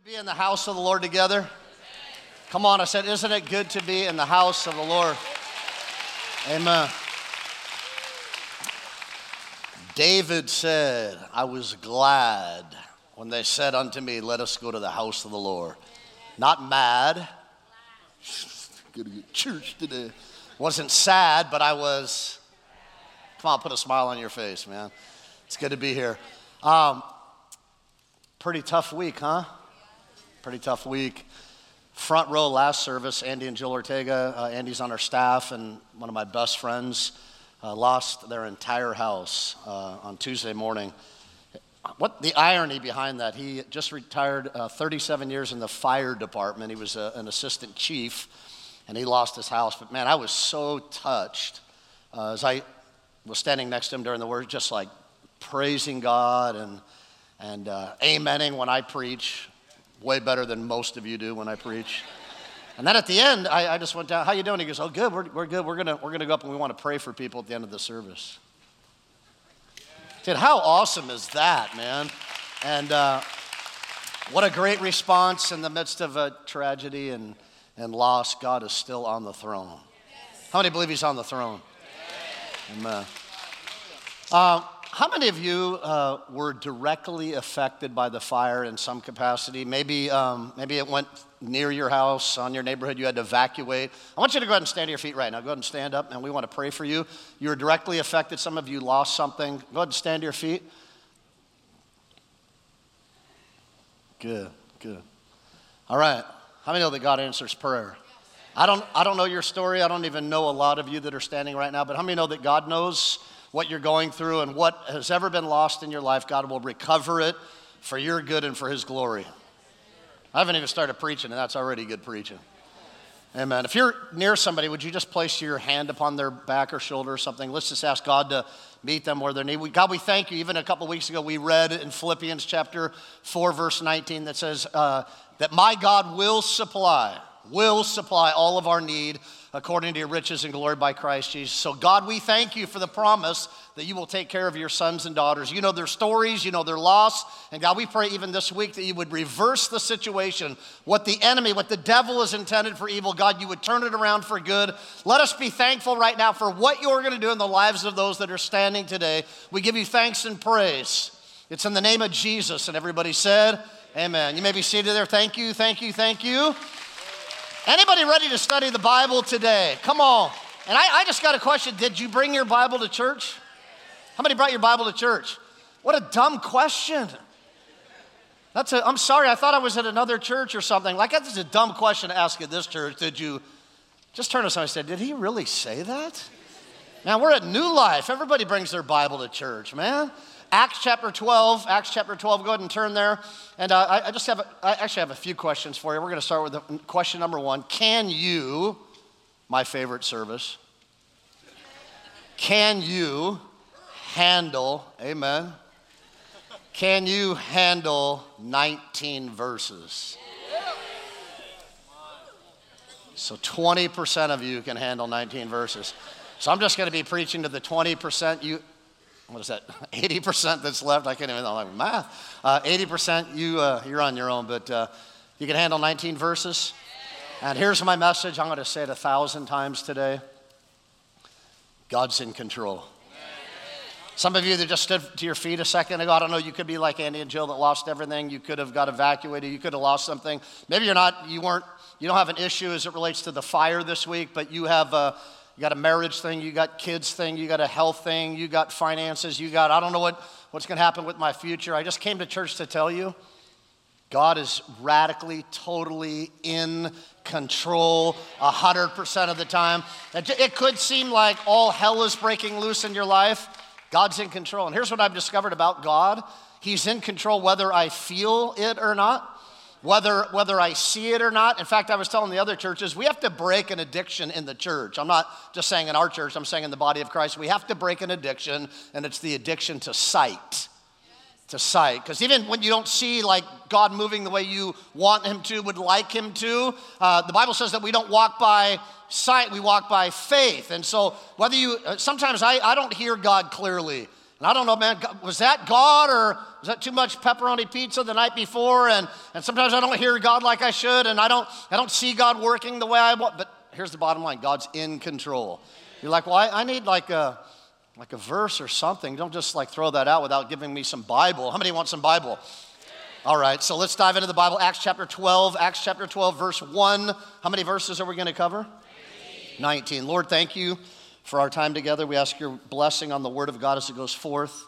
Be in the house of the Lord together. Come on, I said, isn't it good to be in the house of the Lord? Amen. David said, I was glad when they said unto me, let us go to the house of the Lord. Not mad. Good to get church today. Wasn't sad, but I was. Come on, put a smile on your face, man. It's good to be here. Pretty tough week, huh? Pretty tough week. Front row last service, Andy and Jill Ortega. Andy's on our staff, and one of my best friends lost their entire house on Tuesday morning. What the irony behind that, he just retired 37 years in the fire department. He was an assistant chief, and he lost his house. But man, I was so touched as I was standing next to him during the word, just like praising God and amening when I preach. Way better than most of you do when I preach. And then at the end, I just went down, how you doing? He goes, oh, good, we're good. We're gonna go up and we want to pray for people at the end of the service. Dude, how awesome is that, man? And what a great response in the midst of a tragedy and loss. God is still on the throne. How many believe he's on the throne? Amen. How many of you were directly affected by the fire in some capacity? Maybe it went near your house, on your neighborhood, you had to evacuate. I want you to go ahead and stand to your feet right now. Go ahead and stand up, and we want to pray for you. You were directly affected. Some of you lost something. Go ahead and stand to your feet. Good. All right. How many know that God answers prayer? I don't know your story. I don't even know a lot of you that are standing right now, but how many know that God knows what you're going through, and what has ever been lost in your life, God will recover it for your good and for his glory. I haven't even started preaching, and that's already good preaching. Amen. If you're near somebody, would you just place your hand upon their back or shoulder or something? Let's just ask God to meet them where they need. God, we thank you. Even a couple of weeks ago, we read in Philippians chapter 4, verse 19, that says that my God will supply all of our need according to your riches and glory by Christ Jesus. So God, we thank you for the promise that you will take care of your sons and daughters. You know their stories, you know their loss. And God, we pray even this week that you would reverse the situation. What the enemy, what the devil has intended for evil, God, you would turn it around for good. Let us be thankful right now for what you're going to do in the lives of those that are standing today. We give you thanks and praise. It's in the name of Jesus. And everybody said, amen. You may be seated there. Thank you. Anybody ready to study the Bible today? Come on. And I just got a question. Did you bring your Bible to church? How many brought your Bible to church? What a dumb question. I'm sorry, I thought I was at another church or something. Like, that's a dumb question to ask at this church. Did you just turn to somebody and say, did he really say that? Man, we're at New Life. Everybody brings their Bible to church, man. Acts chapter 12, go ahead and turn there. And I actually have a few questions for you. We're going to start with question number 1. Can you, my favorite service, can you handle 19 verses? So 20% of you can handle 19 verses. So I'm just going to be preaching to the 20%. What is that? 80% that's left. I can't even know like math. 80% you're on your own, but you can handle 19 verses. And here's my message. I'm going to say it 1,000 times today. God's in control. Some of you that just stood to your feet a second ago, I don't know, you could be like Andy and Jill that lost everything. You could have got evacuated. You could have lost something. Maybe you don't have an issue as it relates to the fire this week, but you have you got a marriage thing, you got kids thing, you got a health thing, you got finances, I don't know what's going to happen with my future. I just came to church to tell you, God is radically, totally in control 100% of the time. It could seem like all hell is breaking loose in your life. God's in control. And here's what I've discovered about God. He's in control whether I feel it or not. Whether I see it or not. In fact, I was telling the other churches, we have to break an addiction in the church. I'm not just saying in our church, I'm saying in the body of Christ. We have to break an addiction, and it's the addiction to sight. To sight. Because even when you don't see like God moving the way you want him to, would like him to, the Bible says that we don't walk by sight, we walk by faith. And so sometimes I don't hear God clearly And I don't know, man, was that God or was that too much pepperoni pizza the night before? And sometimes I don't hear God like I should, and I don't see God working the way I want. But here's the bottom line, God's in control. You're like, well, I need like a verse or something. Don't just like throw that out without giving me some Bible. How many want some Bible? All right, so let's dive into the Bible. Acts chapter 12, verse 1. How many verses are we going to cover? 19. Lord, thank you for our time together. We ask your blessing on the word of God as it goes forth.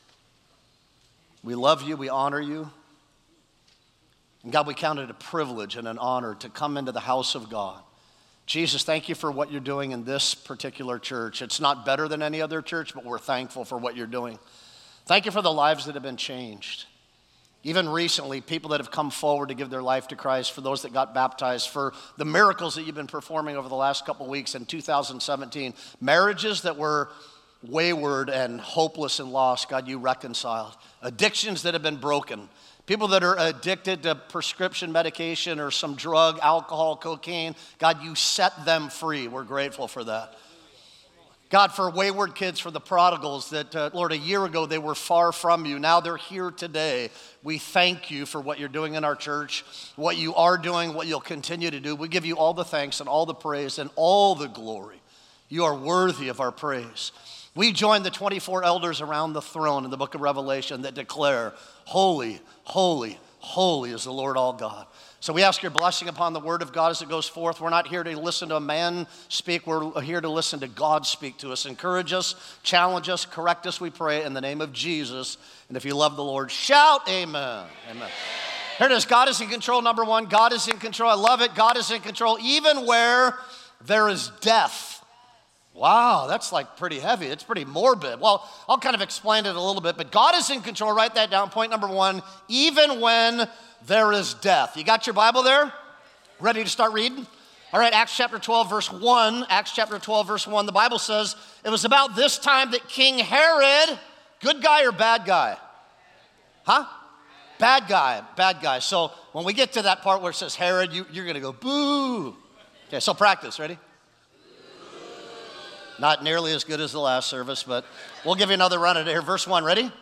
We love you. We honor you. And God, we count it a privilege and an honor to come into the house of God. Jesus, thank you for what you're doing in this particular church. It's not better than any other church, but we're thankful for what you're doing. Thank you for the lives that have been changed. Even recently, people that have come forward to give their life to Christ, for those that got baptized, for the miracles that you've been performing over the last couple of weeks in 2017, marriages that were wayward and hopeless and lost, God, you reconciled. Addictions that have been broken. People that are addicted to prescription medication or some drug, alcohol, cocaine, God, you set them free. We're grateful for that. God, for wayward kids, for the prodigals that, Lord, a year ago they were far from you. Now they're here today. We thank you for what you're doing in our church, what you are doing, what you'll continue to do. We give you all the thanks and all the praise and all the glory. You are worthy of our praise. We join the 24 elders around the throne in the book of Revelation that declare, holy, holy, holy is the Lord all God. So we ask your blessing upon the word of God as it goes forth. We're not here to listen to a man speak. We're here to listen to God speak to us. Encourage us, challenge us, correct us, we pray, in the name of Jesus. And if you love the Lord, shout amen. Amen. Here it is. God is in control, number one. God is in control. I love it. God is in control even where there is death. Wow, that's like pretty heavy. It's pretty morbid. Well, I'll kind of explain it a little bit, but God is in control. Write that down. Point number one, even when there is death. You got your Bible there? Ready to start reading? All right, Acts chapter 12, verse 1. Acts chapter 12, verse 1. The Bible says, it was about this time that King Herod, good guy or bad guy? Huh? Bad guy. So when we get to that part where it says Herod, you're going to go, boo. Okay, so practice. Ready? Not nearly as good as the last service, but we'll give you another run at it here. Verse 1, ready?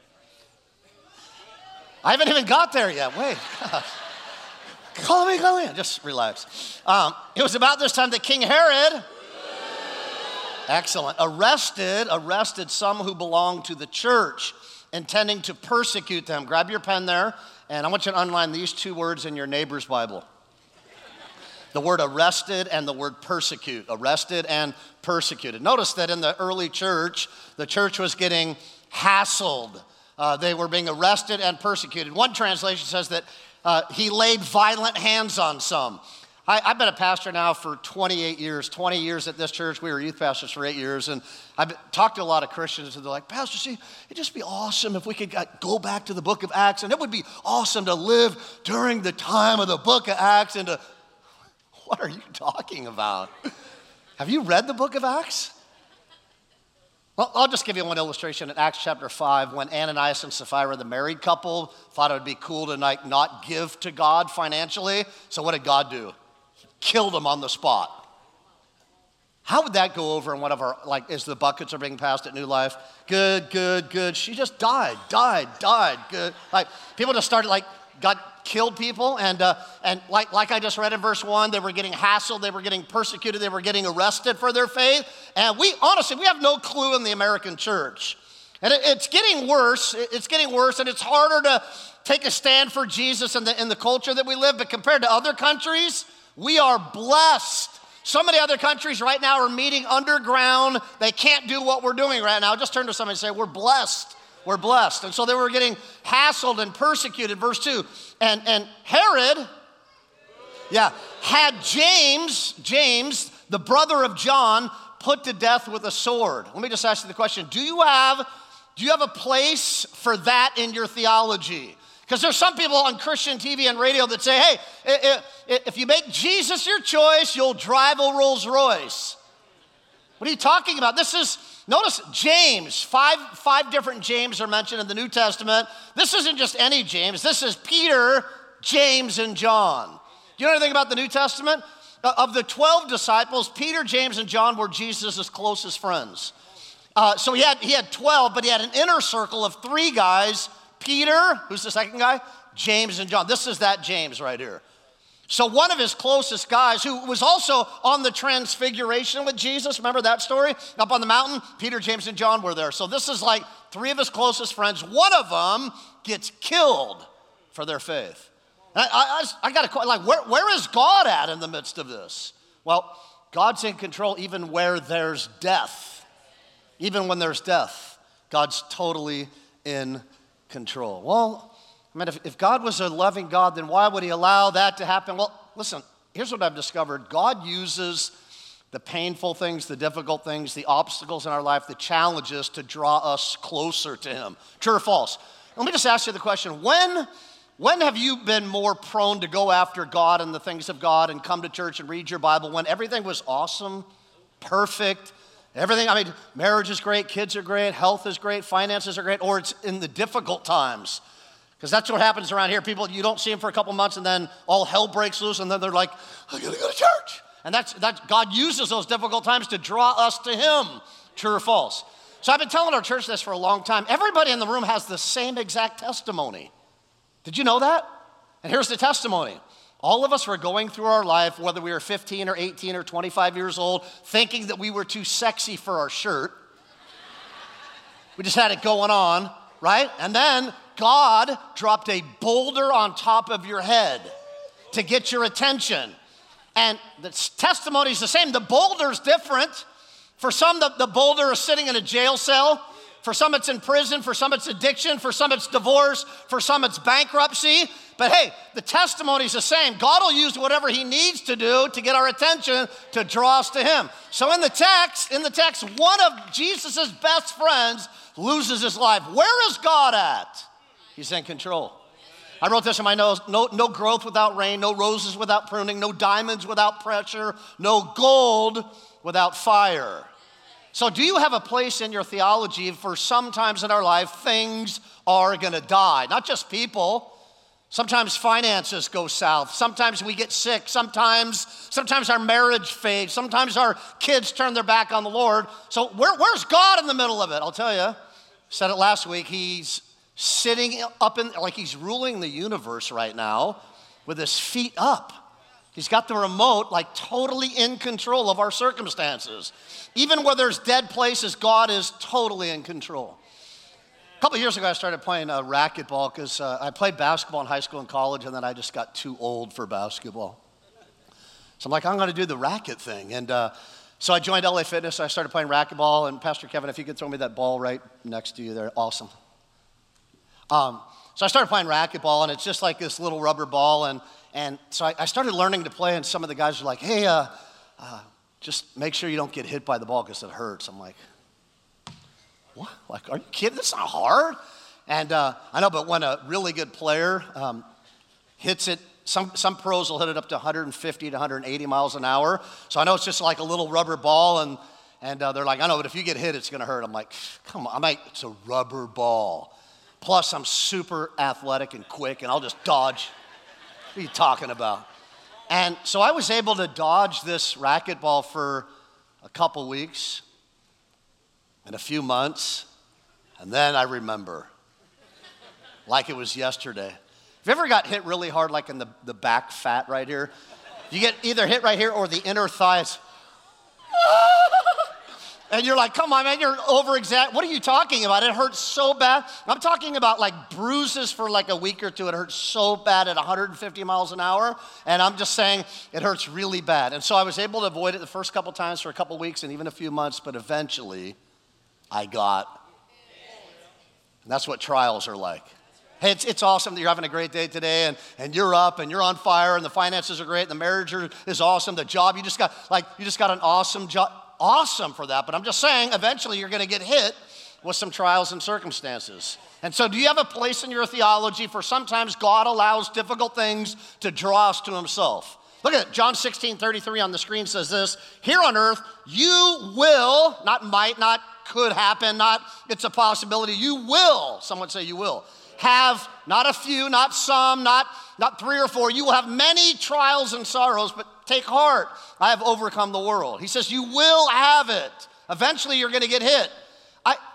I haven't even got there yet. Wait. Call me. Just relax. It was about this time that King Herod, excellent, arrested some who belonged to the church, intending to persecute them. Grab your pen there, and I want you to underline these two words in your neighbor's Bible. The word arrested and the word persecute. Arrested and persecuted. Notice that in the early church, the church was getting hassled. They were being arrested and persecuted. One translation says that he laid violent hands on some. I've been a pastor now for 28 years, 20 years at this church. We were youth pastors for 8 years, and I've talked to a lot of Christians, and they're like, Pastor, see, it'd just be awesome if we could go back to the book of Acts, and it would be awesome to live during the time of the book of Acts. And what are you talking about? Have you read the book of Acts? Well, I'll just give you one illustration. In Acts chapter 5, when Ananias and Sapphira, the married couple, thought it would be cool to not give to God financially. So what did God do? He killed them on the spot. How would that go over in one of our, as the buckets are being passed at New Life? Good. She just died, good. People just started, God killed people, and like I just read in verse 1, they were getting hassled, they were getting persecuted, they were getting arrested for their faith. And we have no clue in the American church. And it's getting worse. It's getting worse, and it's harder to take a stand for Jesus in the culture that we live. But compared to other countries, we are blessed. So many other countries right now are meeting underground. They can't do what we're doing right now. Just turn to somebody and say, we're blessed. We're blessed. And so they were getting hassled and persecuted. Verse 2, and Herod, had James, the brother of John, put to death with a sword. Let me just ask you the question. Do you have a place for that in your theology? Because there's some people on Christian TV and radio that say, hey, if you make Jesus your choice, you'll drive a Rolls Royce. What are you talking about? Notice James. Five different James are mentioned in the New Testament. This isn't just any James. This is Peter, James, and John. Do you know anything about the New Testament? Of the 12 disciples, Peter, James, and John were Jesus' closest friends. So he had 12, but he had an inner circle of 3 guys. Peter, who's the second guy? James and John. This is that James right here. So one of his closest guys, who was also on the transfiguration with Jesus, remember that story? Up on the mountain, Peter, James, and John were there. So this is like 3 of his closest friends. One of them gets killed for their faith. I got to, like, where is God at in the midst of this? Well, God's in control even where there's death. Even when there's death, God's totally in control. Well, I mean, if God was a loving God, then why would he allow that to happen? Well, listen, here's what I've discovered. God uses the painful things, the difficult things, the obstacles in our life, the challenges to draw us closer to him. True or false? Let me just ask you the question. When have you been more prone to go after God and the things of God and come to church and read your Bible when everything was awesome, perfect, everything? I mean, marriage is great, kids are great, health is great, finances are great, or it's in the difficult times. Because that's what happens around here. People, you don't see them for a couple months and then all hell breaks loose and then they're like, I gotta go to church. And that's God uses those difficult times to draw us to him. True or false? So I've been telling our church this for a long time. Everybody in the room has the same exact testimony. Did you know that? And here's the testimony. All of us were going through our life, whether we were 15 or 18 or 25 years old, thinking that we were too sexy for our shirt. We just had it going on, right? And then God dropped a boulder on top of your head to get your attention. And the testimony is the same. The boulder's different. For some, the boulder is sitting in a jail cell. For some, it's in prison. For some, it's addiction. For some, it's divorce. For some, it's bankruptcy. But hey, the testimony's the same. God will use whatever he needs to do to get our attention to draw us to him. So in the text, one of Jesus' best friends loses his life. Where is God at? He's in control. I wrote this in my notes. No growth without rain, no roses without pruning, no diamonds without pressure, no gold without fire. So do you have a place in your theology for sometimes in our life things are gonna die? Not just people. Sometimes finances go south. Sometimes we get sick. Sometimes our marriage fades. Sometimes our kids turn their back on the Lord. So where's God in the middle of it? I'll tell you. Said it last week. He's sitting up in, like he's ruling the universe right now with his feet up. He's got the remote, like totally in control of our circumstances. Even where there's dead places, God is totally in control. A couple of years ago, I started playing racquetball because I played basketball in high school and college, and then I just got too old for basketball. So I'm like, I'm going to do the racket thing. And so I joined LA Fitness. I started playing racquetball. And Pastor Kevin, if you could throw me that ball right next to you there, awesome. So I started playing racquetball, and it's just like this little rubber ball. And so I started learning to play, and some of the guys were like, hey, just make sure you don't get hit by the ball because it hurts. I'm like, what? Like, are you kidding? That's not hard. And I know, but when a really good player hits it, some pros will hit it up to 150 to 180 miles an hour. So I know it's just like a little rubber ball, and they're like, I know, but if you get hit, it's going to hurt. I'm like, come on, it's a rubber ball. Plus, I'm super athletic and quick, and I'll just dodge. What are you talking about? And so I was able to dodge this racquetball for a couple weeks and a few months, and then I remember, like it was yesterday. Have you ever got hit really hard, like in the back fat right here? You get either hit right here or the inner thighs. And you're like, come on, man, you're over-exaggerating. What are you talking about? It hurts so bad. I'm talking about like bruises for like a week or two. It hurts so bad at 150 miles an hour. And I'm just saying it hurts really bad. And so I was able to avoid it the first couple times for a couple weeks and even a few months, but eventually I got. And that's what trials are like. Hey, it's awesome that you're having a great day today and you're up and you're on fire and the finances are great and the marriage is awesome. The job, you just got an awesome job. Awesome for that, but I'm just saying eventually you're going to get hit with some trials and circumstances. And so do you have a place in your theology for sometimes God allows difficult things to draw us to himself? Look at it. John 16:33 on the screen says this, here on earth you will, not might, not could happen, not it's a possibility, you will, someone say you will, have not a few, not some, not 3 or 4, you will have many trials and sorrows, but take heart, I have overcome the world. He says you will have it. Eventually you're going to get hit.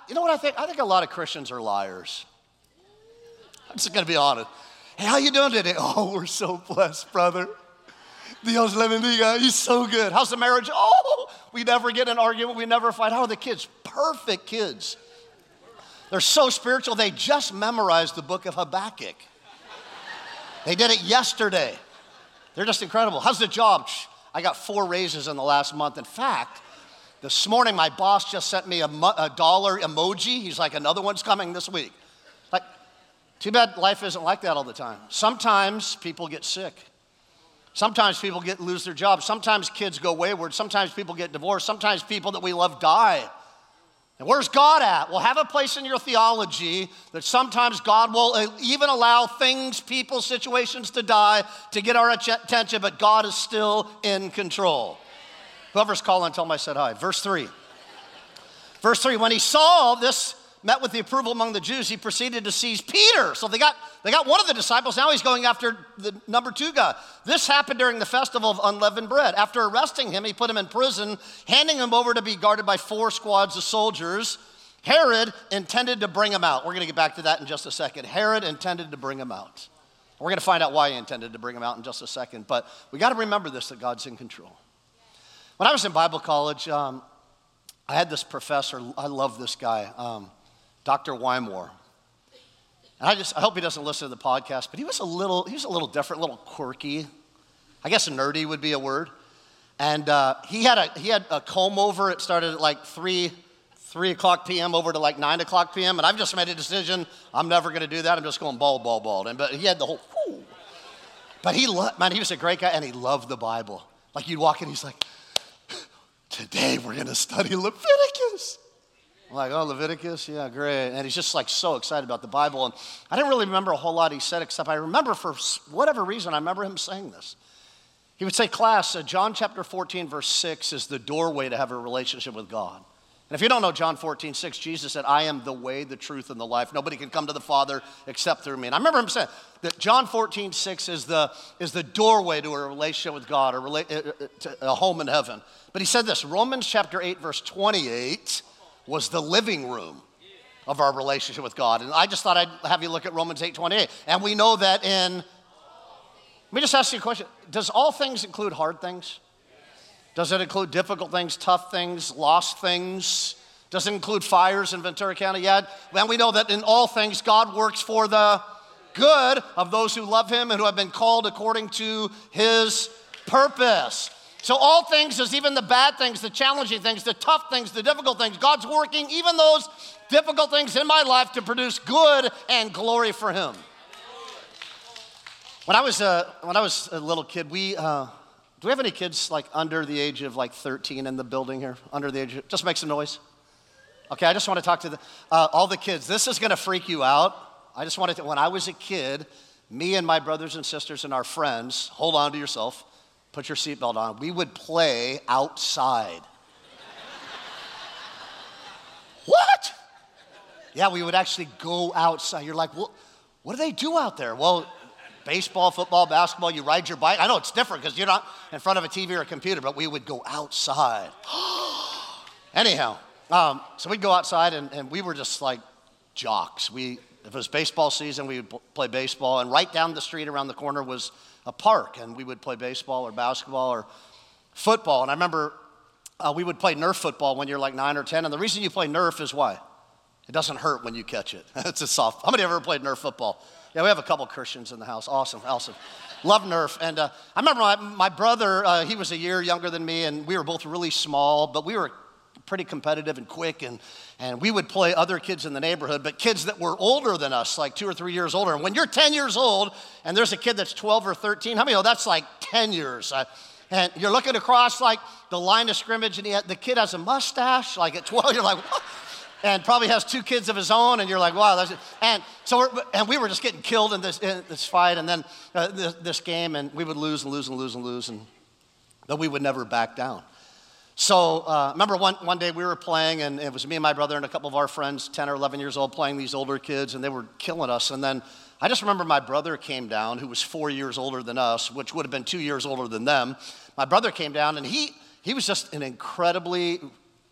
you know what I think? I think a lot of Christians are liars. I'm just going to be honest. Hey, how you doing today? Oh, we're so blessed, brother. Dios le bendiga. He's so good. How's the marriage? Oh, we never get in an argument. We never fight. How are the kids? Perfect kids. They're so spiritual. They just memorized the book of Habakkuk. They did it yesterday. They're just incredible. How's the job? I got 4 raises in the last month. In fact, this morning my boss just sent me a dollar emoji. He's like, another one's coming this week. Like, too bad life isn't like that all the time. Sometimes people get sick. Sometimes people lose their jobs. Sometimes kids go wayward. Sometimes people get divorced. Sometimes people that we love die. And where's God at? Well, have a place in your theology that sometimes God will even allow things, people, situations to die to get our attention, but God is still in control. Whoever's calling, tell them I said hi. Verse 3. Verse 3, when he saw this, met with the approval among the Jews, he proceeded to seize Peter. So they got one of the disciples. Now he's going after the number 2 guy. This happened during the festival of unleavened bread. After arresting him, he put him in prison, handing him over to be guarded by 4 squads of soldiers. Herod intended to bring him out. We're going to get back to that in just a second. Herod intended to bring him out. We're going to find out why he intended to bring him out in just a second. But we got to remember this, that God's in control. When I was in Bible college, I had this professor. I love this guy. Dr. Wymore. And I hope he doesn't listen to the podcast, but he was a little different, a little quirky. I guess nerdy would be a word. And he had a comb over. It started at like 3 o'clock p.m. over to like 9 o'clock p.m. And I've just made a decision. I'm never going to do that. I'm just going bald. But he had the whole, whoo. But he was a great guy, and he loved the Bible. Like you'd walk in, he's like, today we're going to study Leviticus. I'm like, oh, Leviticus? Yeah, great. And he's just like so excited about the Bible. And I didn't really remember a whole lot he said, except I remember for whatever reason, I remember him saying this. He would say, class, John chapter 14, verse 6 is the doorway to have a relationship with God. And if you don't know John 14, 6, Jesus said, I am the way, the truth, and the life. Nobody can come to the Father except through me. And I remember him saying that John 14, 6 is the doorway to a relationship with God, or to a home in heaven. But he said this, Romans chapter 8, verse 28, was the living room of our relationship with God. And I just thought I'd have you look at Romans 8:28. And we know that let me just ask you a question. Does all things include hard things? Does it include difficult things, tough things, lost things? Does it include fires in Ventura County? Yeah. And we know that in all things, God works for the good of those who love him and who have been called according to his purpose. So all things is even the bad things, the challenging things, the tough things, the difficult things. God's working even those difficult things in my life to produce good and glory for him. When I was a little kid, do we have any kids like under the age of like 13 in the building here? Under the age of, just make some noise. Okay, I just want to talk to all the kids. This is going to freak you out. I just wanted to, when I was a kid, me and my brothers and sisters and our friends, hold on to yourself, put your seatbelt on. We would play outside. What? Yeah, we would actually go outside. You're like, well, what do they do out there? Well, baseball, football, basketball, you ride your bike. I know it's different because you're not in front of a TV or a computer, but we would go outside. Anyhow, so we'd go outside and we were just like jocks. If it was baseball season, we would play baseball. And right down the street around the corner was a park, and we would play baseball or basketball or football. And I remember we would play Nerf football when you're like 9 or 10. And the reason you play Nerf is why? It doesn't hurt when you catch it. It's a soft. How many have ever played Nerf football? Yeah, we have a couple Christians in the house. Awesome. Love Nerf. And I remember my brother, he was a year younger than me, and we were both really small, but we were pretty competitive and quick, and we would play other kids in the neighborhood, but kids that were older than us, like 2 or 3 years older. And when you're 10 years old and there's a kid that's 12 or 13, how many know that's like 10 years? And you're looking across like the line of scrimmage, and the kid has a mustache, like at 12, you're like, what? And probably has 2 kids of his own, and you're like, wow. And we were just getting killed in this fight, and then this game, and we would lose, and but we would never back down. So remember one day we were playing, and it was me and my brother and a couple of our friends, 10 or 11 years old, playing these older kids, and they were killing us. And then I just remember my brother came down, who was 4 years older than us, which would have been 2 years older than them. My brother came down, and he was just an incredibly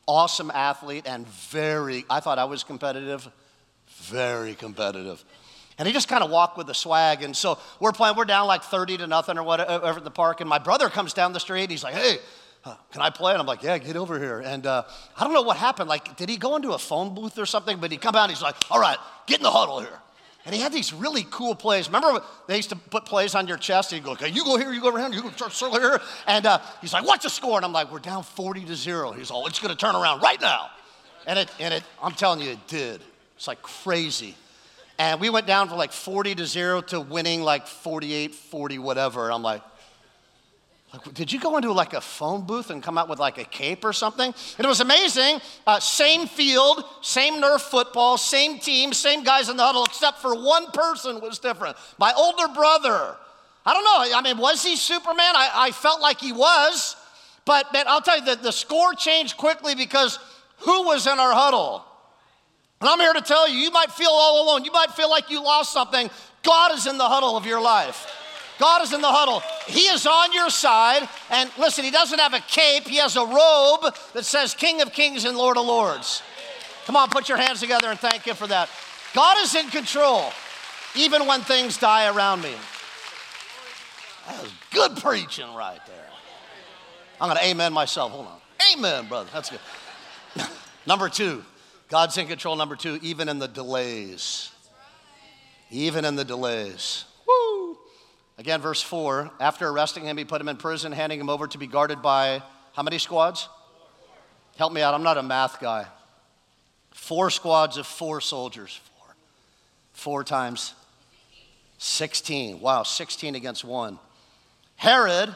awesome athlete and I thought I was competitive, very competitive. And he just kind of walked with a swag. And so we're down like 30-0 or whatever at the park. And my brother comes down the street and he's like, hey, can I play? And I'm like, yeah, get over here. And I don't know what happened. Like, did he go into a phone booth or something? But he come out and he's like, all right, get in the huddle here. And he had these really cool plays. Remember they used to put plays on your chest? And he'd go, okay, you go here, you go over here, you go circle here. And he's like, what's the score? And I'm like, we're down 40-0. He's all, it's going to turn around right now. And it, I'm telling you, it did. It's like crazy. And we went down from like 40-0 to winning like 48-40 whatever. And I'm like, did you go into like a phone booth and come out with like a cape or something? And it was amazing. Same field, same Nerf football, same team, same guys in the huddle, except for one person was different. My older brother. I don't know. I mean, was he Superman? I felt like he was. But man, I'll tell you that the score changed quickly because who was in our huddle? And I'm here to tell you, you might feel all alone. You might feel like you lost something. God is in the huddle of your life. God is in the huddle. He is on your side. And listen, he doesn't have a cape. He has a robe that says King of Kings and Lord of Lords. Come on, put your hands together and thank him for that. God is in control, even when things die around me. That was good preaching right there. I'm going to amen myself. Hold on. Amen, brother. That's good. Number 2. God's in control, number 2, even in the delays. Even in the delays. Woo! Again, verse 4, after arresting him, he put him in prison, handing him over to be guarded by how many squads? Help me out, I'm not a math guy. 4 squads of 4 soldiers. 4 times 16. Wow, 16 against 1. Herod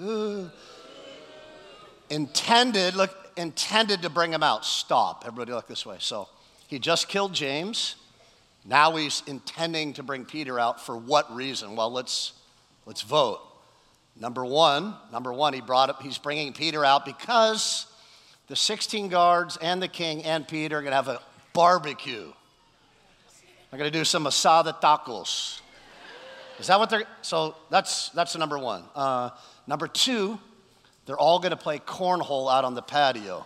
intended to bring him out. Stop. Everybody look this way. So he just killed James. Now he's intending to bring Peter out for what reason? Well, let's vote. Number one, he's bringing Peter out because the 16 guards and the king and Peter are going to have a barbecue. They're going to do some asada tacos. Is that what so that's the number 1. Number 2, they're all going to play cornhole out on the patio.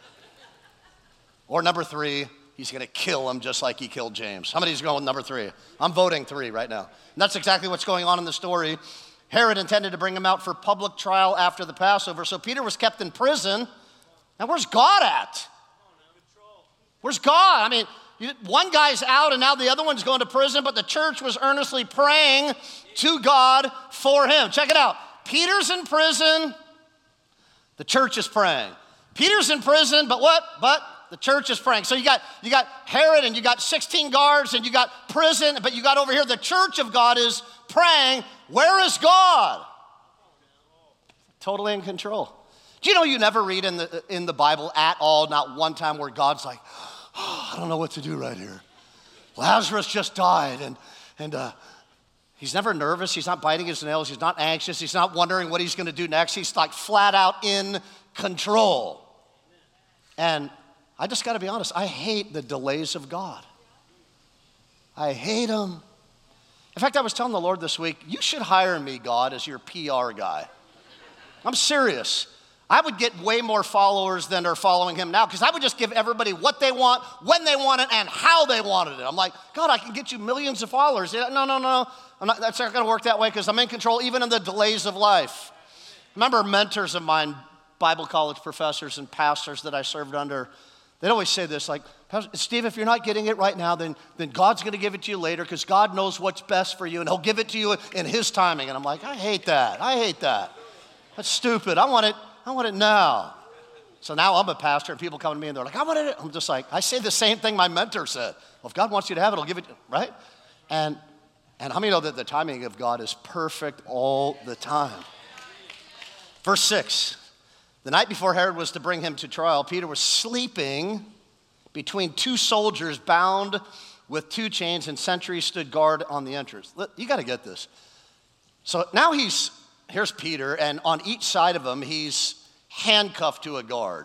Or number 3, he's going to kill him just like he killed James. How many's going with number 3? I'm voting 3 right now. And that's exactly what's going on in the story. Herod intended to bring him out for public trial after the Passover. So Peter was kept in prison. Now where's God at? Where's God? I mean, one guy's out and now the other one's going to prison, but the church was earnestly praying to God for him. Check it out. Peter's in prison. The church is praying. Peter's in prison, but what? But the church is praying. So you got Herod and you got 16 guards and you got prison, but you got over here the church of God is praying. Where is God? Totally in control. Do you know you never read in the Bible at all, not one time where God's like, oh, I don't know what to do right here. Lazarus just died and he's never nervous. He's not biting his nails. He's not anxious. He's not wondering what he's going to do next. He's like flat out in control. And I just got to be honest. I hate the delays of God. I hate them. In fact, I was telling the Lord this week, you should hire me, God, as your PR guy. I'm serious. I would get way more followers than are following him now because I would just give everybody what they want, when they want it, and how they wanted it. I'm like, God, I can get you millions of followers. No. That's not going to work that way because I'm in control even in the delays of life. Remember mentors of mine, Bible college professors and pastors that I served under, they'd always say this, like, Steve, if you're not getting it right now, then God's going to give it to you later because God knows what's best for you and he'll give it to you in his timing. And I'm like, I hate that. That's stupid. I want it now. So now I'm a pastor and people come to me and they're like, I want it. I'm just like, I say the same thing my mentor said. Well, if God wants you to have it, he'll give it to you, right? And how many know that the timing of God is perfect all the time? Verse 6, the night before Herod was to bring him to trial, Peter was sleeping between 2 soldiers bound with 2 chains, and sentries stood guard on the entrance. You got to get this. So now here's Peter, and on each side of him, he's handcuffed to a guard.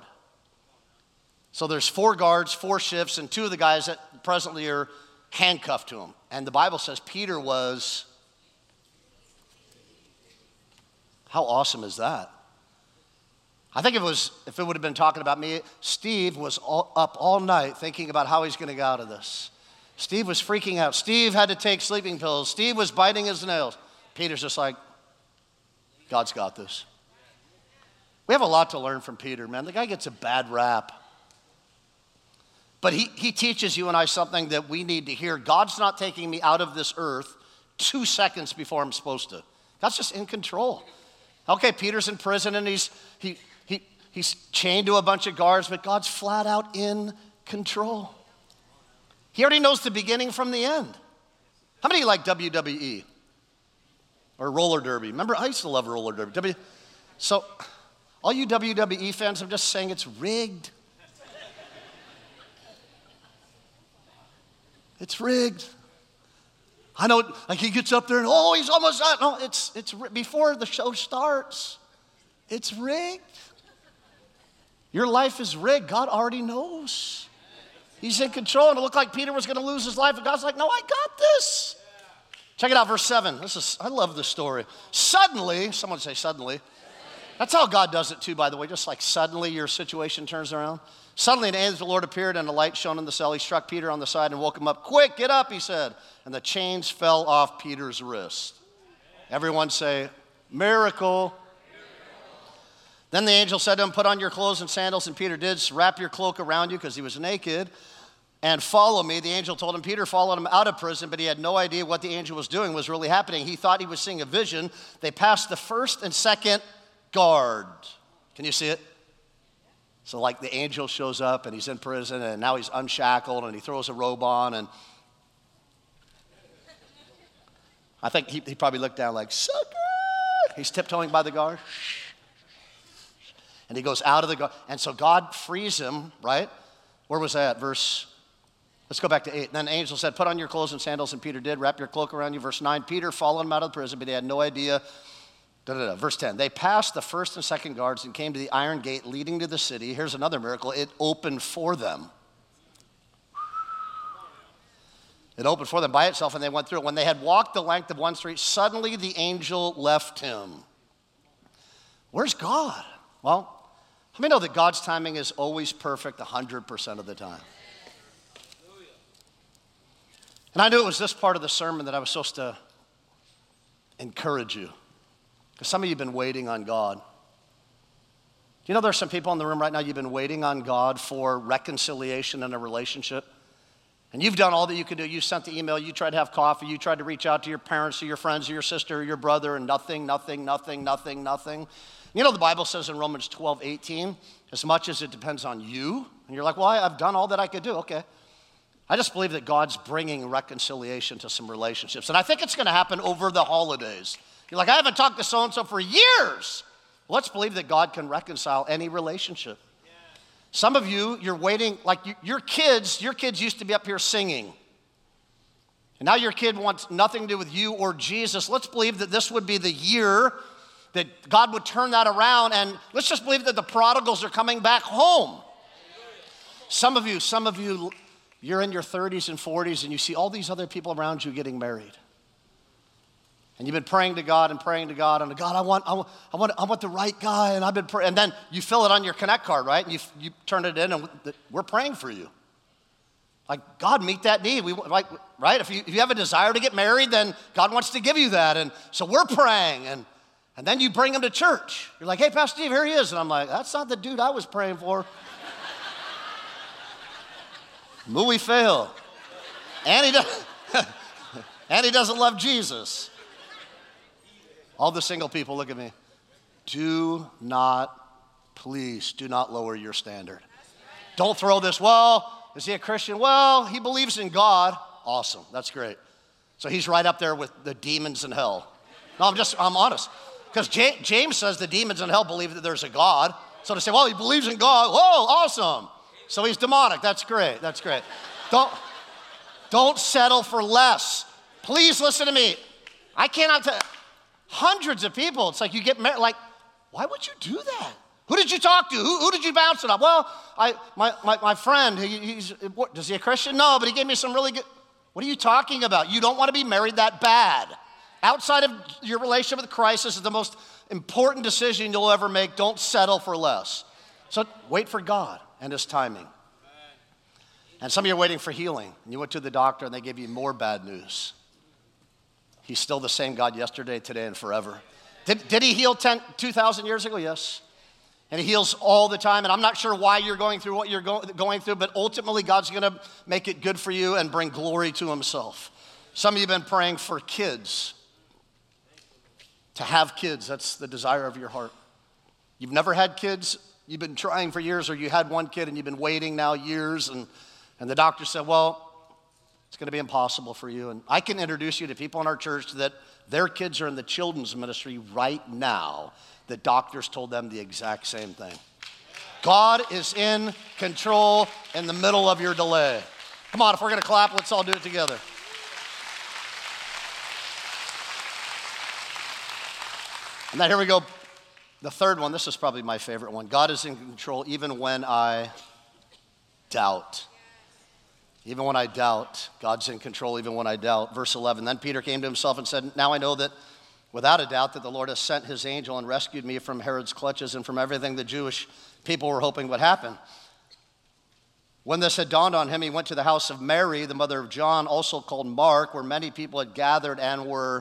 So there's 4 guards, 4 shifts, and 2 of the guys that presently are handcuffed to him. And the Bible says Peter was, how awesome is that? I think if it would have been talking about me, Steve was up all night thinking about how he's going to get out of this. Steve was freaking out. Steve had to take sleeping pills. Steve was biting his nails. Peter's just like, God's got this. We have a lot to learn from Peter, man. The guy gets a bad rap. But he teaches you and I something that we need to hear. God's not taking me out of this earth 2 seconds before I'm supposed to. God's just in control. Okay, Peter's in prison and he's chained to a bunch of guards, but God's flat out in control. He already knows the beginning from the end. How many of you like WWE? Or roller derby? Remember, I used to love roller derby. So, all you WWE fans, I'm just saying it's rigged. It's rigged. I know, like he gets up there and, oh, he's almost done. No, it's before the show starts. It's rigged. Your life is rigged. God already knows. He's in control, and it looked like Peter was going to lose his life, and God's like, no, I got this. Check it out, verse 7. I love this story. Suddenly, someone say suddenly. That's how God does it too, by the way, just like suddenly your situation turns around. Suddenly an angel of the Lord appeared and a light shone in the cell. He struck Peter on the side and woke him up. Quick, get up, he said. And the chains fell off Peter's wrist. Everyone say, miracle. Then the angel said to him, put on your clothes and sandals. And Peter did. Wrap your cloak around you because he was naked. And follow me. The angel told him. Peter followed him out of prison, but he had no idea what the angel was doing was really happening. He thought he was seeing a vision. They passed the first and second guard. Can you see it? So like the angel shows up and he's in prison and now he's unshackled and he throws a robe on and I think he probably looked down like, sucker! He's tiptoeing by the guard. And he goes out of the guard. And so God frees him, right? Where was that? Let's go back to 8. Then the angel said, put on your clothes and sandals, and Peter did. Wrap your cloak around you. Verse 9, Peter followed him out of the prison, but he had no idea. Verse 10, they passed the first and second guards and came to the iron gate leading to the city. Here's another miracle. It opened for them. It opened for them by itself, and they went through it. When they had walked the length of one street, suddenly the angel left him. Where's God? Well, how many know that God's timing is always perfect 100% of the time? And I knew it was this part of the sermon that I was supposed to encourage you. Because some of you have been waiting on God. You know there's some people in the room right now, you've been waiting on God for reconciliation in a relationship. And you've done all that you could do. You sent the email, you tried to have coffee, you tried to reach out to your parents or your friends or your sister or your brother, and nothing. You know the Bible says in Romans 12:18, as much as it depends on you, and you're like, well, I've done all that I could do. Okay. I just believe that God's bringing reconciliation to some relationships. And I think it's going to happen over the holidays. You're like, I haven't talked to so-and-so for years. Well, let's believe that God can reconcile any relationship. Yeah. Some of you, you're waiting, like your kids used to be up here singing. And now your kid wants nothing to do with you or Jesus. Let's believe that this would be the year that God would turn that around, and let's just believe that the prodigals are coming back home. Some of you, you're in your 30s and 40s, and you see all these other people around you getting married. And you've been praying to God, and God, I want the right guy, and I've been praying. And then you fill it on your Connect card, right? And you turn it in, and we're praying for you. Like, God, meet that need. Right? If you have a desire to get married, then God wants to give you that. And so we're praying, and then you bring him to church. You're like, hey, Pastor Steve, here he is. And I'm like, that's not the dude I was praying for. Movie fail. And he doesn't love Jesus. All the single people look at me. Please do not lower your standard. Don't throw this, well, is he a Christian? Well, he believes in God. Awesome, that's great. So he's right up there with the demons in hell. No, I'm honest. Because James says the demons in hell believe that there's a God. So to say, well, he believes in God, whoa, awesome. So he's demonic, that's great. Don't settle for less. Please listen to me. I cannot tell. Hundreds of people, it's like you get married, like, why would you do that? Who did you talk to? Who did you bounce it off? Well, my friend, is he a Christian? No, but he gave me some really good, what are you talking about? You don't want to be married that bad. Outside of your relationship with Christ, this is the most important decision you'll ever make. Don't settle for less. So wait for God and his timing. And some of you are waiting for healing. And you went to the doctor and they gave you more bad news. He's still the same God yesterday, today, and forever. Did he heal 2,000 years ago? Yes. And he heals all the time. And I'm not sure why you're going through what you're going through, but ultimately God's going to make it good for you and bring glory to himself. Some of you have been praying for kids. To have kids, that's the desire of your heart. You've never had kids, you've been trying for years, or you had one kid and you've been waiting now years, and the doctor said, well, it's going to be impossible for you. And I can introduce you to people in our church that their kids are in the children's ministry right now. The doctors told them the exact same thing. God is in control in the middle of your delay. Come on, if we're going to clap, let's all do it together. And now here we go. The third one, this is probably my favorite one. God is in control even when I doubt. Even when I doubt, God's in control even when I doubt. Verse 11, then Peter came to himself and said, now I know that without a doubt that the Lord has sent his angel and rescued me from Herod's clutches and from everything the Jewish people were hoping would happen. When this had dawned on him, he went to the house of Mary, the mother of John, also called Mark, where many people had gathered and were...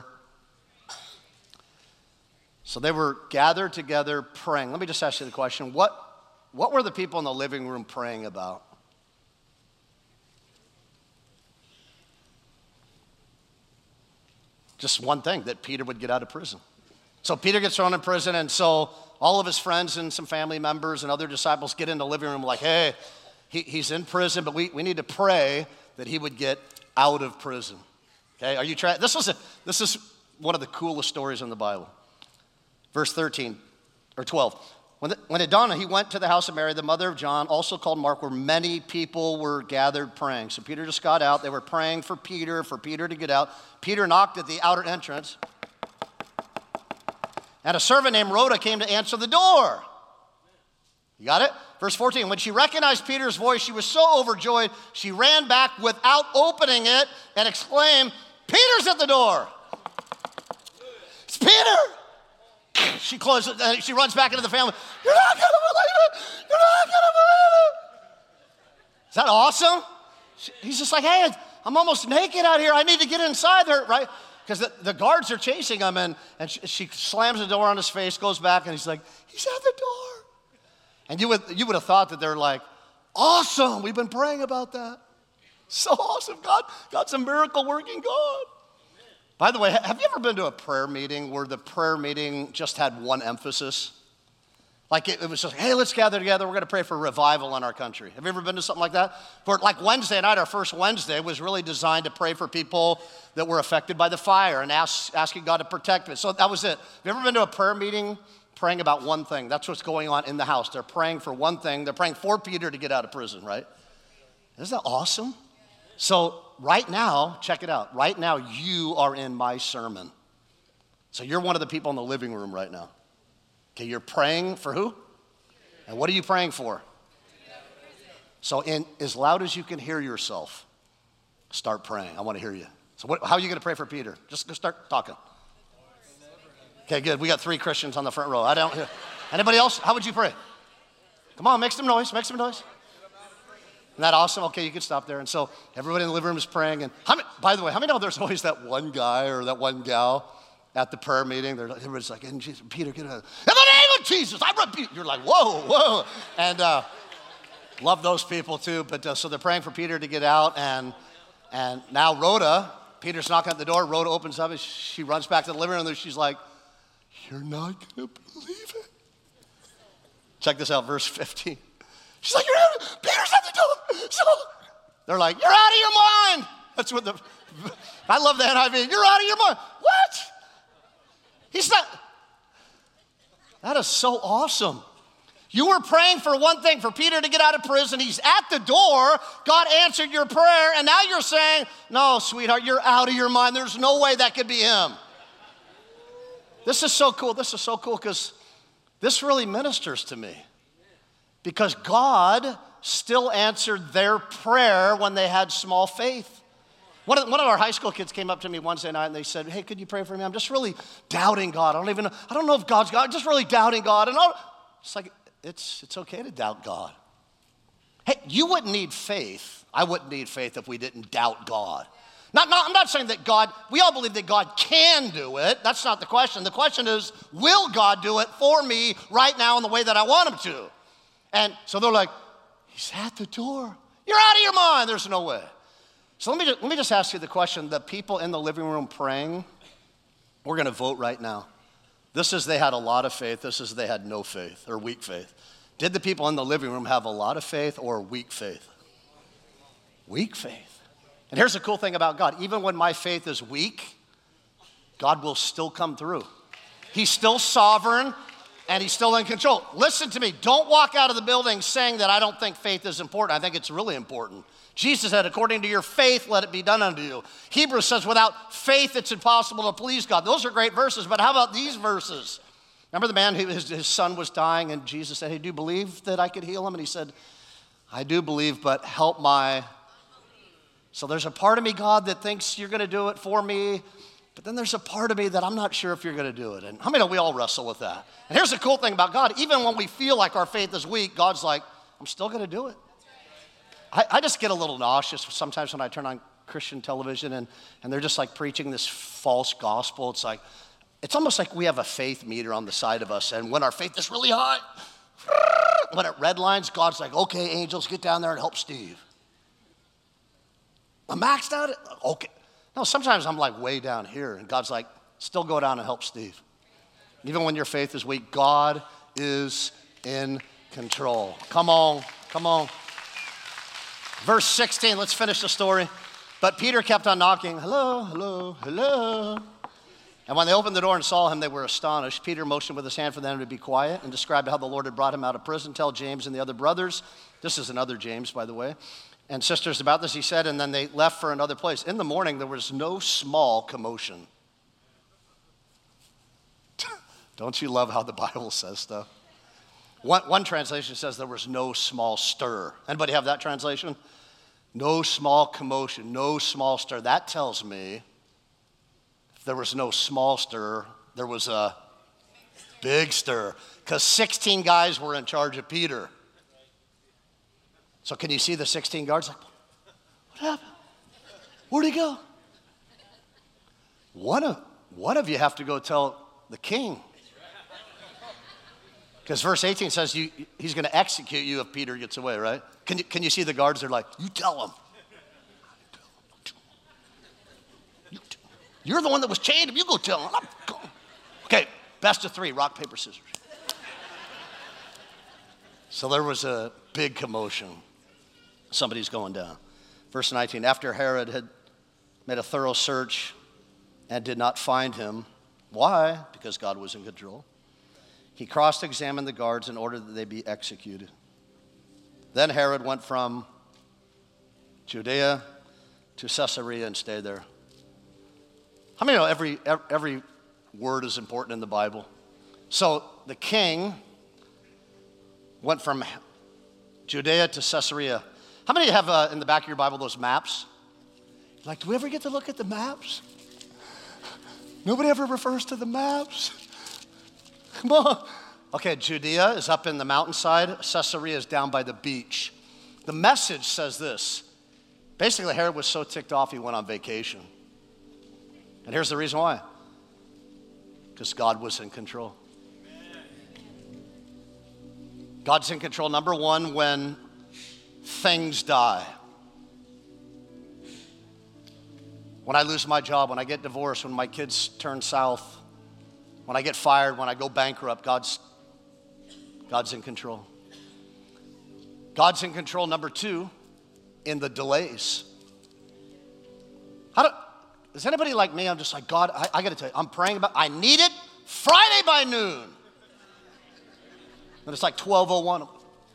So they were gathered together praying. Let me just ask you the question. What were the people in the living room praying about? Just one thing, that Peter would get out of prison. So Peter gets thrown in prison, and so all of his friends and some family members and other disciples get in the living room like, hey, he's in prison, but we need to pray that he would get out of prison. Okay, are you trying? This is one of the coolest stories in the Bible. Verse 13 or 12. When it dawned, he went to the house of Mary, the mother of John, also called Mark, where many people were gathered praying. So Peter just got out. They were praying for Peter to get out. Peter knocked at the outer entrance. And a servant named Rhoda came to answer the door. You got it? Verse 14. When she recognized Peter's voice, she was so overjoyed, she ran back without opening it and exclaimed, Peter's at the door. It's Peter. She closes, she runs back into the family. You're not going to believe it. You're not going to believe it. Is that awesome? He's just like, hey, I'm almost naked out here. I need to get inside there, right? Because the guards are chasing him, and she slams the door on his face, goes back, and he's like, he's at the door. And you would have thought that they're like, awesome. We've been praying about that. So awesome. God's a miracle working God. By the way, have you ever been to a prayer meeting where the prayer meeting just had one emphasis? Like it was just, hey, let's gather together. We're going to pray for revival in our country. Have you ever been to something like that? For like Wednesday night, our first Wednesday was really designed to pray for people that were affected by the fire and asking God to protect them. So that was it. Have you ever been to a prayer meeting praying about one thing? That's what's going on in the house. They're praying for one thing. They're praying for Peter to get out of prison, right? Isn't that awesome? So right now, check it out. Right now, you are in my sermon. So you're one of the people in the living room right now. Okay, you're praying for who? And what are you praying for? So as loud as you can hear yourself, start praying. I want to hear you. So how are you going to pray for Peter? Just start talking. Okay, good. We got 3 Christians on the front row. Anybody else? How would you pray? Come on, make some noise. Make some noise. Isn't that awesome? Okay, you can stop there. And so everybody in the living room is praying. And by the way, how many know there's always that one guy or that one gal at the prayer meeting? Everybody's like, Peter, get out. In the name of Jesus, I rebuke. You're like, whoa. And love those people too. But so they're praying for Peter to get out. And now Rhoda, Peter's knocking at the door. Rhoda opens up and she runs back to the living room. And she's like, you're not going to believe it. Check this out, verse 15. She's like, Peter's at the door. So they're like, you're out of your mind. That's what I love the NIV. You're out of your mind. What? He's not. That is so awesome. You were praying for one thing, for Peter to get out of prison. He's at the door. God answered your prayer. And now you're saying, no, sweetheart, you're out of your mind. There's no way that could be him. This is so cool. This is so cool because this really ministers to me. Because God still answered their prayer when they had small faith. One of our high school kids came up to me Wednesday night and they said, hey, could you pray for me? I'm just really doubting God. I don't know if God's God. I'm just really doubting God. And it's like, it's okay to doubt God. Hey, you wouldn't need faith. I wouldn't need faith if we didn't doubt God. I'm not saying that God, we all believe that God can do it. That's not the question. The question is, will God do it for me right now in the way that I want him to? And so they're like, he's at the door. You're out of your mind. There's no way. So let me just ask you the question. The people in the living room praying, we're going to vote right now. This is they had a lot of faith. This is they had no faith or weak faith. Did the people in the living room have a lot of faith or weak faith? Weak faith. And here's the cool thing about God. Even when my faith is weak, God will still come through. He's still sovereign and he's still in control. Listen to me. Don't walk out of the building saying that I don't think faith is important. I think it's really important. Jesus said, according to your faith, let it be done unto you. Hebrews says, without faith, it's impossible to please God. Those are great verses, but how about these verses? Remember the man who his son was dying and Jesus said, hey, do you believe that I could heal him? And he said, I do believe, but help my... So there's a part of me, God, that thinks you're going to do it for me, but then there's a part of me that I'm not sure if you're going to do it. And how many know we all wrestle with that? And here's the cool thing about God. Even when we feel like our faith is weak, God's like, I'm still going to do it. I just get a little nauseous sometimes when I turn on Christian television and they're just like preaching this false gospel. It's almost like we have a faith meter on the side of us, and when our faith is really high, when it redlines, God's like, okay, angels, get down there and help Steve. I'm maxed out? Okay. No, sometimes I'm like way down here, and God's like, still go down and help Steve. Even when your faith is weak, God is in control. Come on, come on. Verse 16, let's finish the story. But Peter kept on knocking, hello, hello, hello. And when they opened the door and saw him, they were astonished. Peter motioned with his hand for them to be quiet and described how the Lord had brought him out of prison. Tell James and the other brothers. This is another James, by the way. And sisters about this, he said, and then they left for another place. In the morning, there was no small commotion. Don't you love how the Bible says stuff? One translation says there was no small stir. Anybody have that translation? No small commotion, no small stir. That tells me if there was no small stir, there was a big stir. Because 16 guys were in charge of Peter. So can you see the 16 guards? Like, what happened? Where'd he go? One of you have to go tell the king. Because verse 18 says he's going to execute you if Peter gets away, right? Can you see the guards? They're like, you tell him. You're the one that was chained. You go tell him. Okay, best of three, rock, paper, scissors. So there was a big commotion. Somebody's going down. Verse 19, after Herod had made a thorough search and did not find him. Why? Because God was in control. He cross-examined the guards in order that they be executed. Then Herod went from Judea to Caesarea and stayed there. How many know every word is important in the Bible? So the king went from Judea to Caesarea. How many have in the back of your Bible those maps? Like, do we ever get to look at the maps? Nobody ever refers to the maps. Come on. Okay, Judea is up in the mountainside. Caesarea is down by the beach. The Message says this. Basically, Herod was so ticked off he went on vacation. And here's the reason why. Because God was in control. God's in control, number one, when things die. When I lose my job, when I get divorced, when my kids turn south, when I get fired, when I go bankrupt, God's in control. God's in control, number two, in the delays. Is anybody like me? I'm just like, God, I got to tell you, I'm praying I need it Friday by noon. And it's like 12:01.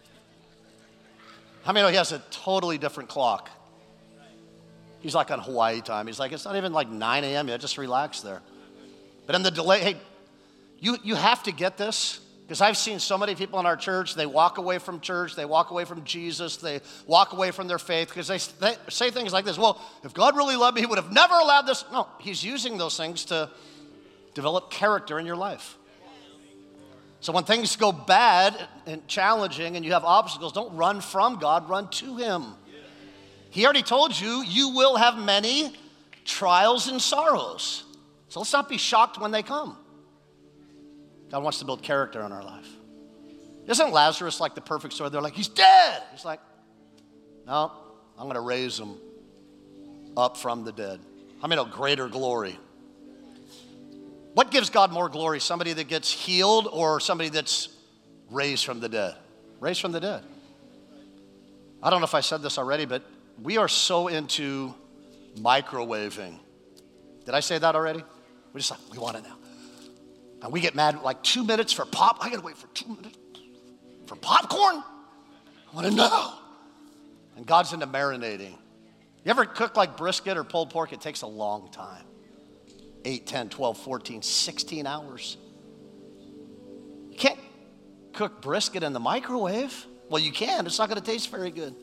How many know he has a totally different clock? He's like on Hawaii time. He's like, it's not even like 9 a.m. yet. Just relax there. But in the delay, hey, you have to get this. Because I've seen so many people in our church, they walk away from church, they walk away from Jesus, they walk away from their faith because they say things like this, well, if God really loved me, he would have never allowed this. No, he's using those things to develop character in your life. So when things go bad and challenging and you have obstacles, don't run from God, run to him. He already told you, you will have many trials and sorrows. So let's not be shocked when they come. God wants to build character in our life. Isn't Lazarus like the perfect story? They're like, he's dead. He's like, no, I'm going to raise him up from the dead. I mean, a greater glory. What gives God more glory? Somebody that gets healed or somebody that's raised from the dead? Raised from the dead. I don't know if I said this already, but we are so into microwaving. Did I say that already? We want it now. And we get mad like 2 minutes for pop. I gotta wait for 2 minutes for popcorn? I want to know. And God's into marinating. You ever cook like brisket or pulled pork? It takes a long time. 8, 10, 12, 14, 16 hours. You can't cook brisket in the microwave. Well, you can. It's not going to taste very good.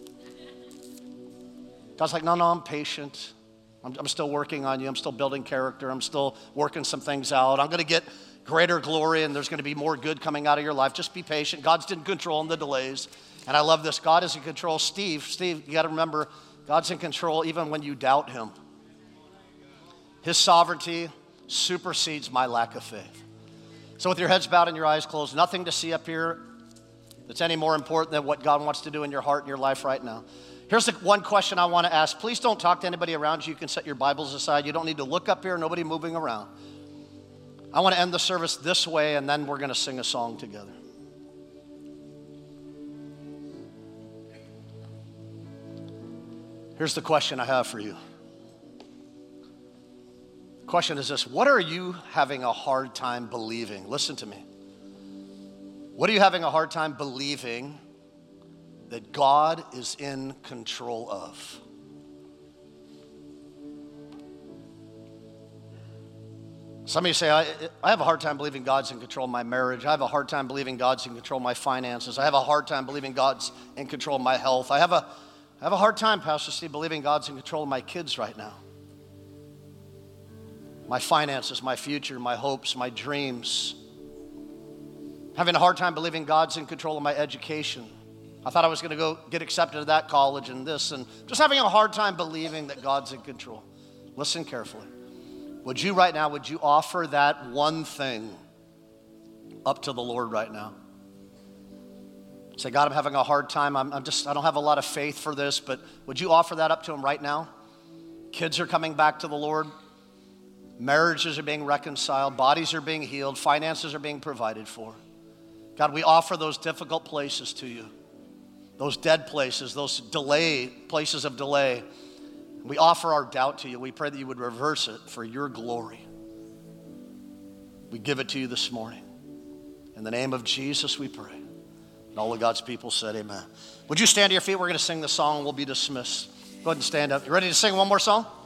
God's like, no, I'm patient. I'm still working on you. I'm still building character. I'm still working some things out. I'm going to get greater glory, and there's going to be more good coming out of your life. Just be patient. God's in control in the delays. And I love this. God is in control. Steve, you got to remember, God's in control even when you doubt him. His sovereignty supersedes my lack of faith. So with your heads bowed and your eyes closed, nothing to see up here that's any more important than what God wants to do in your heart and your life right now. Here's the one question I want to ask. Please don't talk to anybody around you. You can set your Bibles aside. You don't need to look up here. Nobody moving around. I want to end the service this way, and then we're going to sing a song together. Here's the question I have for you. The question is this: what are you having a hard time believing? Listen to me. What are you having a hard time believing that God is in control of? Some of you say, I have a hard time believing God's in control of my marriage. I have a hard time believing God's in control of my finances. I have a hard time believing God's in control of my health. I have a hard time, Pastor Steve, believing God's in control of my kids right now. My finances, my future, my hopes, my dreams. Having a hard time believing God's in control of my education. I thought I was going to go get accepted to that college and this, and just having a hard time believing that God's in control. Listen carefully. Would you offer that one thing up to the Lord right now? Say, God, I'm having a hard time. I don't have a lot of faith for this, but would you offer that up to him right now? Kids are coming back to the Lord. Marriages are being reconciled. Bodies are being healed. Finances are being provided for. God, we offer those difficult places to you. Those dead places, those places of delay. We offer our doubt to you. We pray that you would reverse it for your glory. We give it to you this morning. In the name of Jesus, we pray. And all of God's people said amen. Would you stand to your feet? We're going to sing the song and we'll be dismissed. Go ahead and stand up. You ready to sing one more song?